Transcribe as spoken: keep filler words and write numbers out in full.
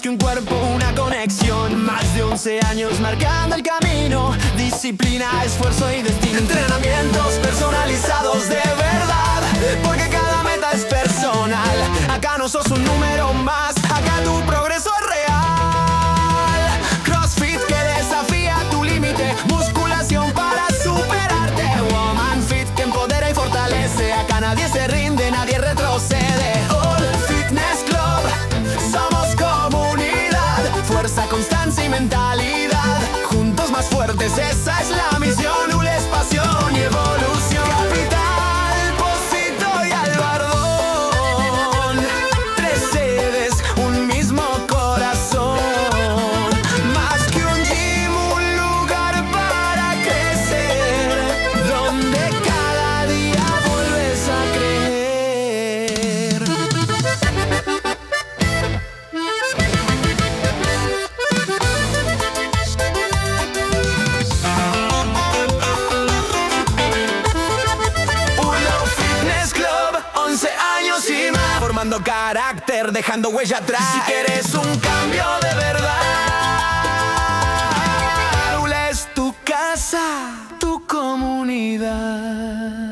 que un cuerpo, una conexión. Más de once años marcando el camino. Disciplina, esfuerzo y destino. Entrenamientos personalizados de verdad, porque cada meta es personal. Acá no sos un número más, acá tu progreso es real. CrossFit que desafía tu límite, musculación para superarte. Woman Fit que empodera y fortalece. Acá nadie se rinde, nadie retrocede. All Fitness Club, somos comunidad, fuerza, constancia y mentalidad. Juntos más fuertes, esa es la misión. Hule es pasión y evolución. Capital, Pocito y Albardón, tres sedes, un mismo corazón. Más que un gym, un lugar para crecer, donde cada día vuelves a creer. Uno Fitness Club, once años y más, formando carácter, dejando huella atrás. Si quieres un cambio de verdad, Ula es tu casa, tu comunidad.